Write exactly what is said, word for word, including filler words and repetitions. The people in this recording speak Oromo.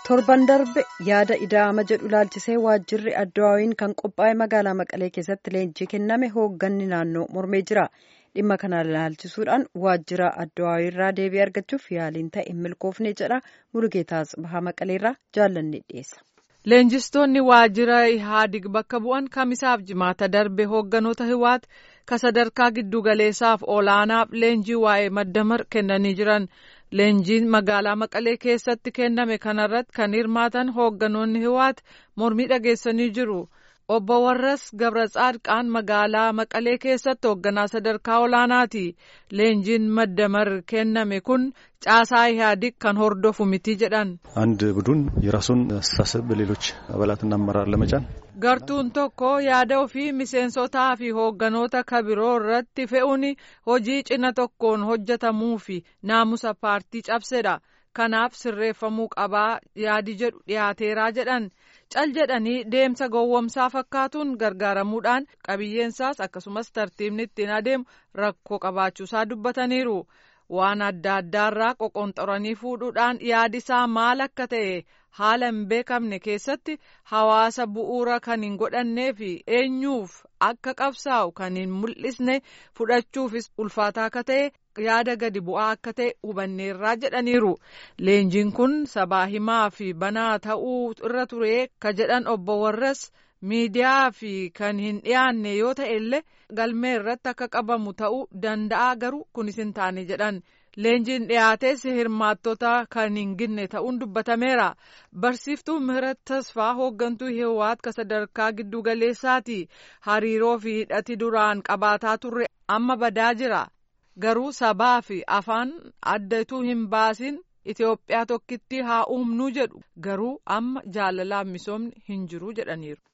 torban darbe yaada ida'ama jedhu ilaalchisee waajjirri Addawaawwiin kan qophaa'e magaalaa Maqalee keessatti leenjii kenname hoogganni naannoo mormee jira. Dhimma kana ilaalchisuudhaan waajjira Addawaawwii irraa deebii argachuuf yaaliin ta'e hin milkoofne jedha. Mulugeetaas Bahaa Maqaleerraa jaallanni dhiyeessa. Leenjistoonni waajjira Ihaadig bakka bu'an kamisaaf jimaata darbe hoogganoota Hiwaat ka sadarkaa giddugaleessaaf olaanaaf leenjii waa'ee maddamar kennanii jiran. Leenjiin magaalaa Maqalee keessatti kenname kanarratti kan hirmaatan hoogganoonni Hiwaat mormii dhageessanii jiru. Obbo Warras Gabratsaadqaan magaalaa Maqalee keessatti hoogganaa sadarkaa olaanaati. Leenjiin maddamar kenname kun caasaa Ihaadig kan hordofu miti jedhan. አንድ ቡድን የራሱን አስተሳሰብ በሌሎች አባላትና አመራር ለመጫን Gartuun tokko yaada ofii miseensotaa fi hoogganoota kabiroo irratti fe'uun hojii cina tokkoon hojjetamuu fi naamusa paartii cabsedha. Kanaaf sirreeffamuu qabaa yaadi jedhu dhiyaateeraa jedhan. Cal jedhanii deemsa gowwomsaa fakkaatuun gargaaramuudhaan qabiyyeensaas akkasumas tartiibni ittiin adeemu rakkoo qabaachuusaa dubbataniiru. Waan adda addaarraa qoqonxoranii fuudhuudhaan yaadisaa maal akka ta'e haala hin beekamne keessatti hawaasa bu'uura kan hin godhannee fi eenyuuf akka qabsaa'u kan hin mul'isne fudhachuufis ulfaataa akka ta'e yaada gadi bu'aa akka ta'e hubanneerraa jedhaniiru. Leenjiin kun sabaa himaa fi banaa ta'uu irra ture ka jedhan obbo Warras miidiyaa fi kan hin dhiyaanne yoo ta'e illee galmee irratti akka qabamu ta'uu danda'a garuu kunis hin taane jedhan. Leenjiin dhiyaates hirmaattota kan hin ginne ta'uun dubbatameera. Barsiiftuu Mihirat Tasfaa hooggantuu Hiwaat ka sadarkaa giddugaleessaati. Hariiroo fi hidhati duraan qabaataa turre amma badaa jira. Garuu sabaa fi afaan addatu hin baasin Itoophiyaa tokkitti haa uumnuu jedhu. Garuu amma jaalalaaf misoomni hin jiru jedhaniiru.